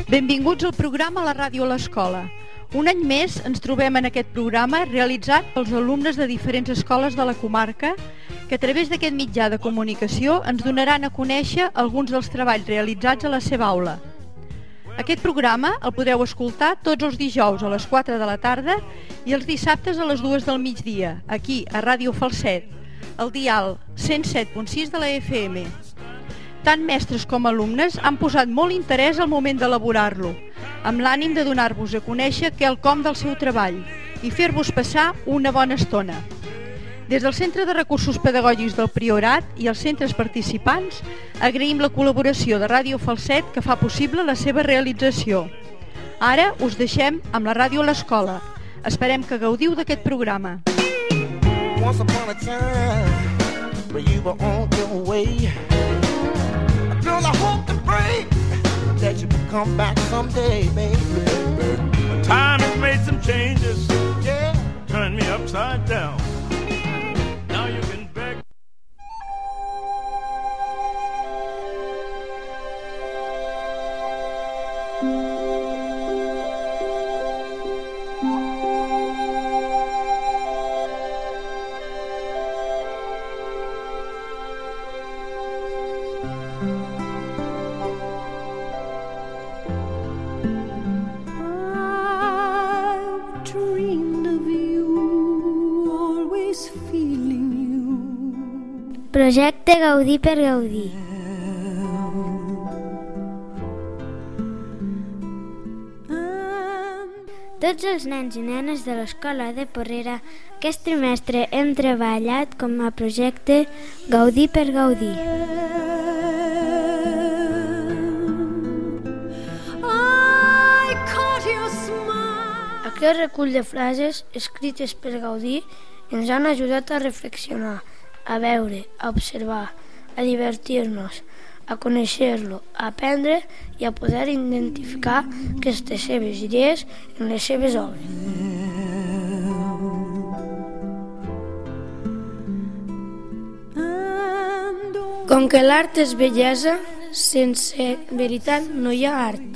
Benvinguts al programa La Ràdio a l'Escola. Un any més ens trobem en aquest programa realitzat pels alumnes de diferents escoles de la comarca que a través d'aquest mitjà de comunicació ens donaran a conèixer alguns dels treballs realitzats a la seva aula. Aquest programa el podreu escoltar tots els dijous a les 4 de la tarda i els dissabtes a les 2 del migdia, aquí a Ràdio Falset, al dial 107.6 de la FM. Tant mestres com alumnes han posat molt interès al moment d'elaborar-lo, amb l'ànim de donar-vos a conèixer quelcom del seu treball i fer-vos passar una bona estona. Des del Centre de Recursos Pedagògics del Priorat i els centres participants agraïm la col·laboració de Ràdio Falset que fa possible la seva realització. Ara us deixem amb la ràdio a l'escola. Esperem que gaudiu d'aquest programa. Once upon a time, when you were on your way, girl, I hope and pray that you will come back someday, baby. Time has made some changes, Yeah. turned me upside down. Now you can beg. Projecte Gaudir per Gaudir. Tots els nens i nenes de l'escola de Porrera aquest trimestre hem treballat com a projecte Gaudir per Gaudir. Aquest recull de frases escrites per Gaudí ens han ajudat a reflexionar, a veure, a observar, a divertir-nos, a conèixer-lo, a aprendre i a poder identificar aquestes seves idees en les seves obres. Com que l'art és bellesa, sense veritat no hi ha art.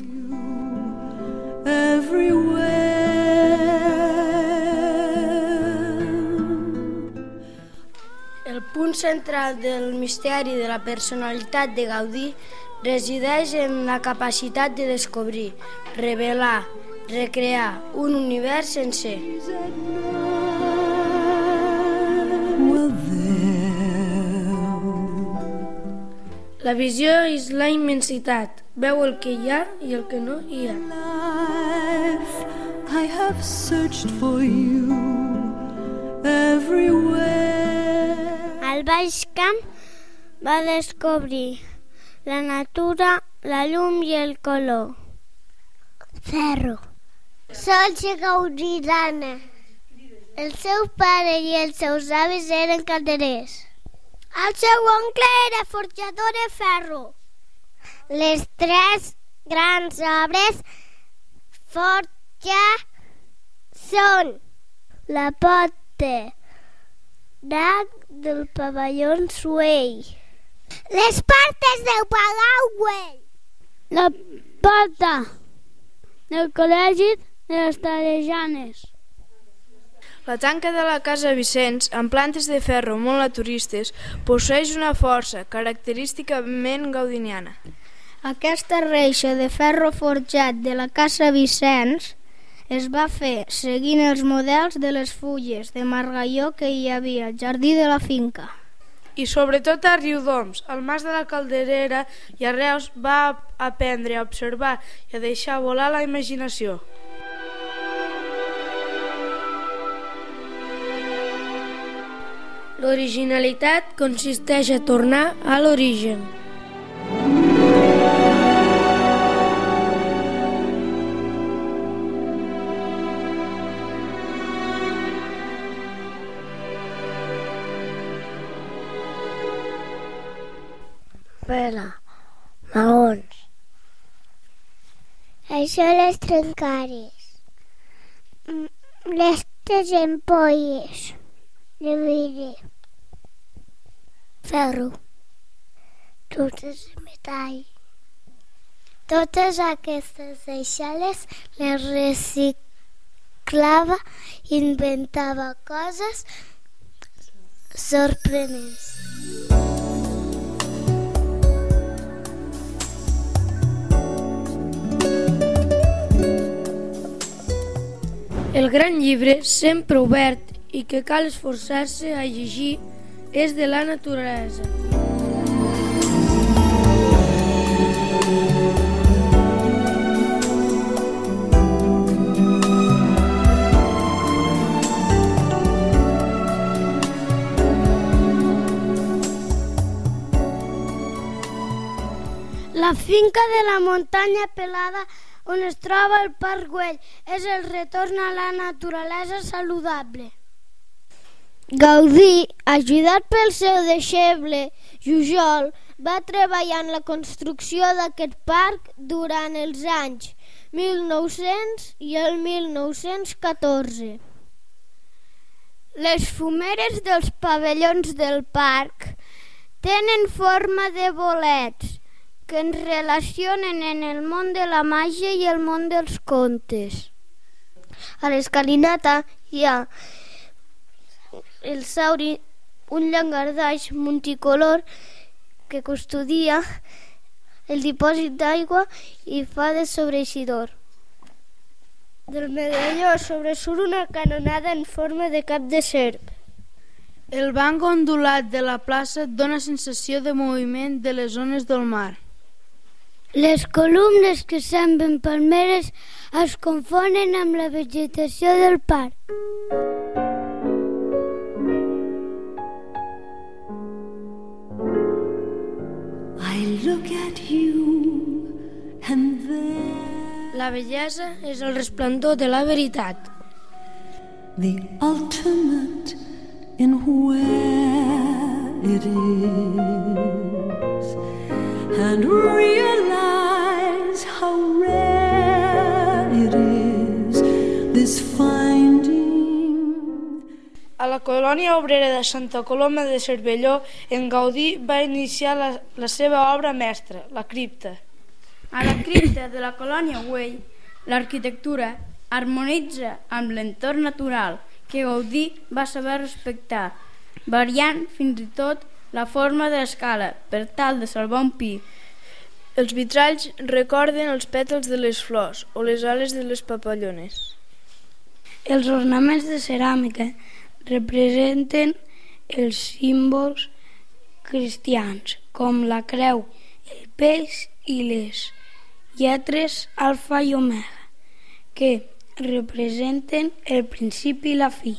El punt central del misteri de la personalitat de Gaudí resideix en la capacitat de descobrir, revelar, recrear un univers sencer. La visió és la immensitat, veu el que hi ha i el que no hi ha. I have searched for you everywhere. Al Baix Camp va descobrir la natura, la llum i el color. Ferro. Sols i Gaudirana. El seu pare i els seus avis eren calderers. El seu oncle era forjador de ferro. Les tres grans obres forja són la Porta d'Arc del Pavelló Suell, les portes del Palau Güell, la porta del Col·legi de les Tarejanes. La tanca de la Casa Vicenç, amb plantes de ferro molt naturistes, posseeix una força característicament gaudiniana. Aquesta reixa de ferro forjat de la Casa Vicenç es va fer seguint els models de les fulles de margalló que hi havia al jardí de la finca. I sobretot a Riudoms, al Mas de la Calderera i a Reus va aprendre a observar i a deixar volar la imaginació. L'originalitat consisteix a tornar a l'origen. Pela, maons. Això les trencares. Les ampolles de vidre. Ferro. Totes de metall. Totes aquestes deixalles les reciclava i inventava coses sorprenents. El gran llibre, sempre obert i que cal esforçar-se a llegir, és de la naturalesa. La finca de la muntanya pelada on es troba el Parc Güell és el retorn a la naturalesa saludable. Gaudí, ajudat pel seu deixeble Jujol, va treballar en la construcció d'aquest parc durant els anys 1900 i el 1914. Les fumeres dels pavellons del parc tenen forma de bolets que ens relacionen en el món de la màgia i el món dels contes. A l'escalinata hi ha el sauri, un llangardaix multicolor que custodia el dipòsit d'aigua i fa de sobreeixidor. Del medalló sobresurt una canonada en forma de cap de serp. El banc ondulat de la plaça dona sensació de moviment de les ones del mar. Les columnes que semblen palmeres es confonen amb la vegetació del parc. I look at you and there La bellesa és el resplendor de la veritat. the ultimate in where it is, and realize how rare it is, this finding. A la colònia obrera de Santa Coloma de Cervelló, en Gaudí va iniciar la seva obra mestra, la cripta. A la cripta de la colònia Güell, l'arquitectura harmonitza amb l'entorn natural que Gaudí va saber respectar, variant fins i tot la forma de l'escala per tal de salvar un pi. Els vitralls recorden els pètals de les flors o les ales de les papallones. Els ornaments de ceràmica representen els símbols cristians, com la creu, el peix i les lletres alfa i omega, que representen el principi i la fi.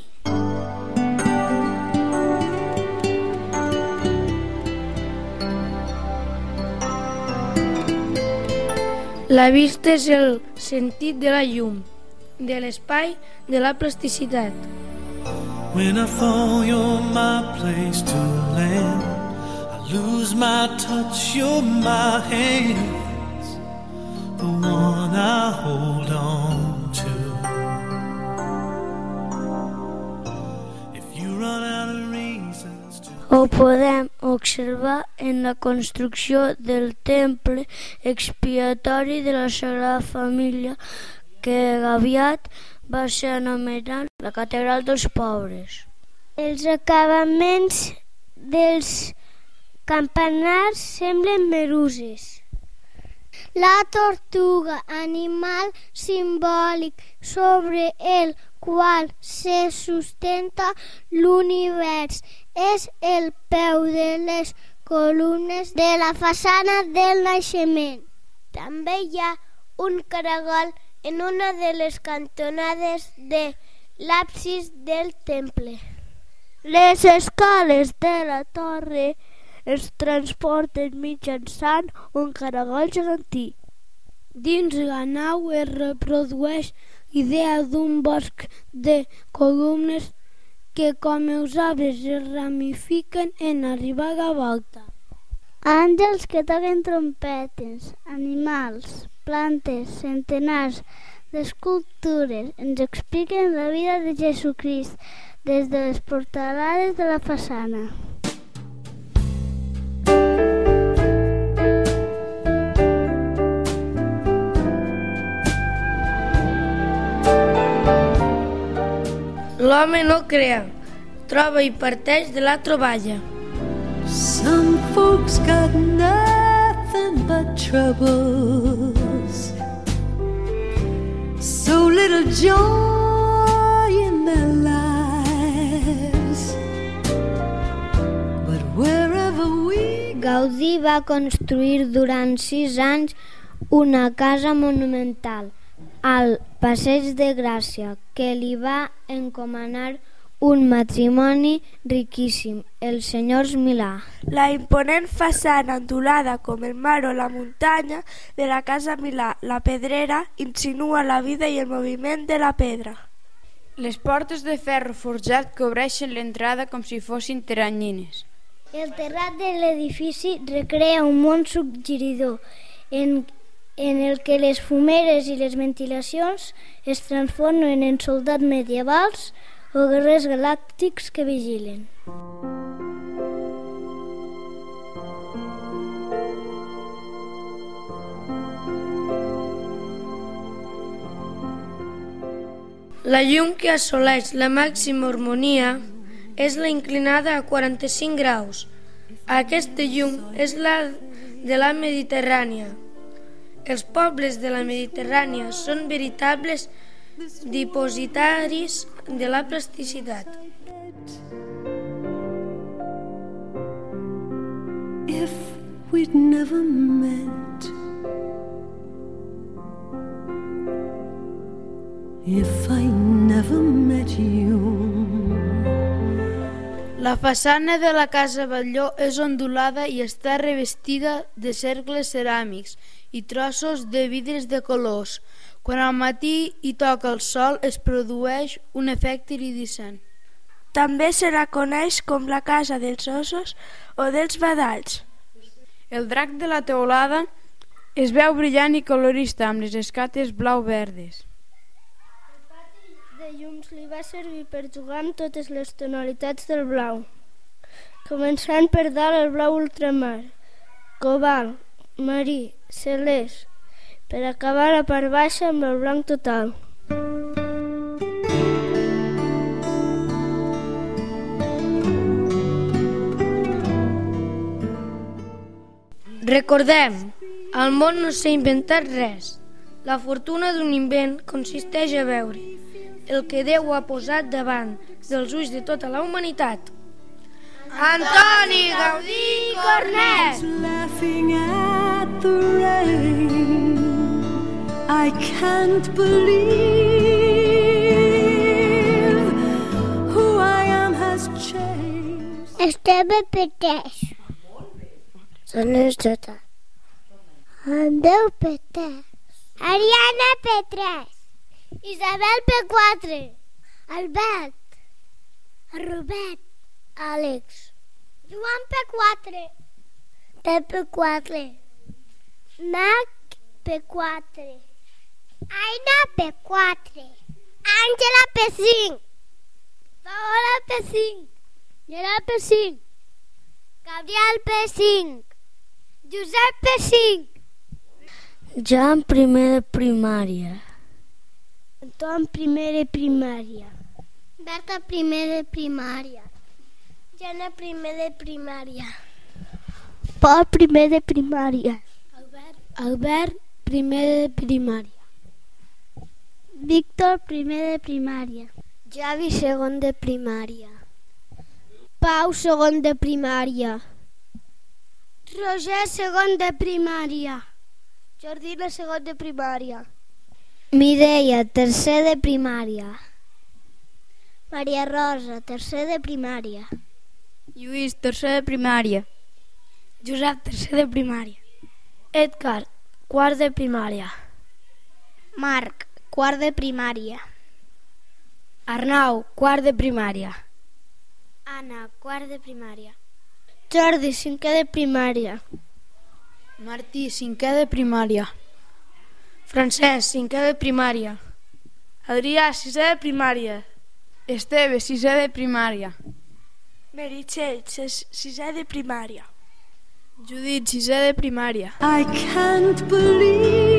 La vista és el sentit de la llum, de l'espai, de la plasticitat. When I fall, you're my place to land. I lose my touch, you're my hands, the one I hold on to. If you run out of reasons to... Ho podem observar en la construcció del temple expiatori de la Sagrada Família, que aviat va ser anomenat la Catedral dels Pobres. Els acabaments dels campanars semblen meduses. La tortuga, animal simbòlic sobre el qual se sustenta l'univers, és el peu de les columnes de la façana del naixement. També hi ha un caragol en una de les cantonades de l'absis del temple. Les escales de la torre es transporten mitjançant un caragol gegantí. Dins la nau es reprodueix idea d'un bosc de columnes que, com els arbres, es ramifiquen en arribar a la volta. Àngels que toquen trompetes, animals, plantes, centenars d'escultures ens expliquen la vida de Jesucrist des de les portalades de la façana. L'home no crea, troba i parteix de la troballa. Some folks got nothing but troubles, so little joy in their lives. But wherever we Gaudí va construir durant 6 anys una casa monumental al Passeig de Gràcia que li va encomanar un matrimoni riquíssim, els senyors Milà. La imponent façana ondulada com el mar o la muntanya de la casa Milà, la Pedrera, insinua la vida i el moviment de la pedra. Les portes de ferro forjat cobreixen l'entrada com si fossin teranyines. El terrat de l'edifici recrea un món suggeridor en el que les fumeres i les ventilacions es transformen en soldats medievals o guerrers galàctics que vigilen. La llum que assoleix la màxima harmonia és la inclinada a 45 graus. Aquesta llum és la de la Mediterrània. Els pobles de la Mediterrània són veritables dipositaris de la plasticitat. if we'd never met, if I never met you. La façana de la casa Batlló és ondulada i està revestida de cercles ceràmics i trossos de vidres de colors. Quan al matí hi toca el sol es produeix un efecte iridescent. També se la coneix com la casa dels ossos o dels badalls. El drac de la teulada es veu brillant i colorista amb les escates blau-verdes. El pati de llums li va servir per jugar amb totes les tonalitats del blau, començant per dalt el blau ultramar, cobalt, marí, celest, per acabar a la part baixa amb el blanc total. Recordem, al món no s'ha inventat res. La fortuna d'un invent consisteix a veure el que Déu ha posat davant dels ulls de tota la humanitat. Antoni Gaudí Cornet! Laughing at the rain, I can't believe who I am has changed. Esteve Petès. Sones Jota. Andreu Petès. Ariana P3. Isabel P4. Albert. Robert. Àlex. Joan P4. Pepe 4. Mac P4. Aina P4. Àngela P5. Paola P5. Gerard P5. Gabriel P5. Josep P5. Joan primer de primària. Anton primer de primària. Berta primer de primària. Jana primer de primària. Pol primer de primària. Albert primer de primària. Víctor primer de primària. Javi segon de primària. Pau segon de primària. Roger segon de primària. Jordina segon de primària. Mireia tercer de primària. Maria Rosa tercer de primària. Lluís tercer de primària. Josep tercer de primària. Edgar quart de primària. Marc quart de primària. Arnau quart de primària. Anna quart de primària. Jordi cinquè de primària. Martí cinquè de primària. Francesc cinquè de primària. Adrià sisè de primària. Esteve sisè de primària. Meritxell sisè de primària. Judit sisè de primària. I can't believe